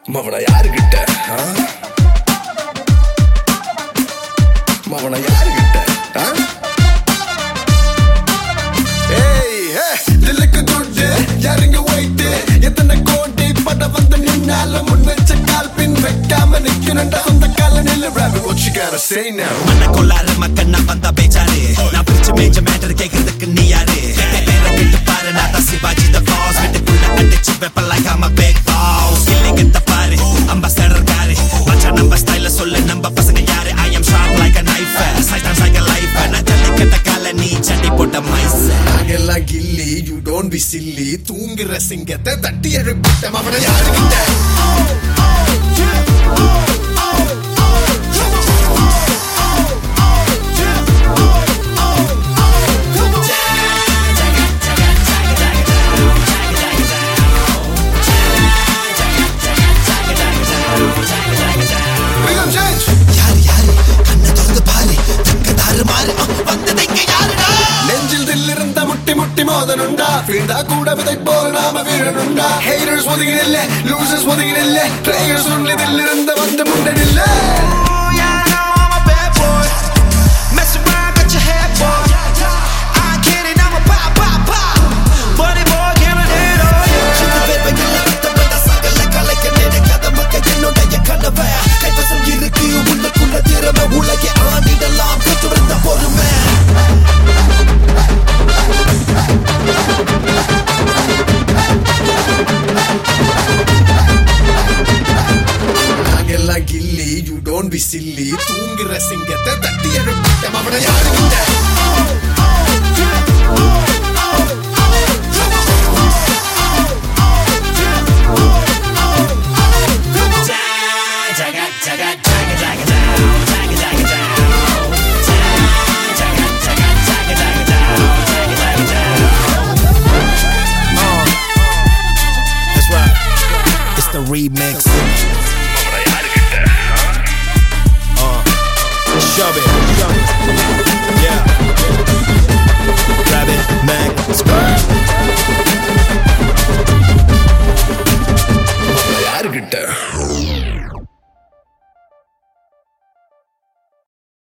மவன யாருகிட்ட மவன யாருகிட்ட தில்லுக்கு தொட்டு யாருங்க போயிட்டு எத்தனை கோடி பட வந்து நின்னால முன் வச்ச கால் பின் வைக்காம நிக்கணும்டா அந்த கால நில்லு rabbit what you gotta say now மன்ன கொள்ளாரு மக்கள் நான் வந்தா பேச்சாரு நான் பிரிச்சு மேஞ்ச மேட்டர் கேட்கறதுக்கு நீ யாரு பேரை கேட்டு பாரு நான் தான் சிவாஜி த பாஸ் வீட்டுக்குள்ள அடிச்சு வெப்ப like I'm a big boss இல்லைங்க பாரு அம்பாசடர் காரு மச்சான் நம்ம ஸ்டைல சொல்லு நம்ம பசங்க யாரு I am sharp like a knife sometimes like a life நான் ஜல்லிக்கட்ட கால நீ சட்டி போட்ட மைஸ் நாங்கெல்லாம் கில்லி you don't be silly தூங்குற சிங்கத்தை தட்டி எழுப்பிட்ட மவன யாருகிட்ட மோதனுண்டா வீழ்ந்தா கூட விதை போல் நாம வீழனுண்டா haters ஒதுங்கினில்ல losers ஒதுங்கினில்ல players உள்ளதில் இருந்த வந்து முன்னடில்ல கில்லி you don't be silly தூங்குற சிங்கத்தை தட்டி எழுப்பிட்ட மவன யாருகிட்ட That's right. It's the remix.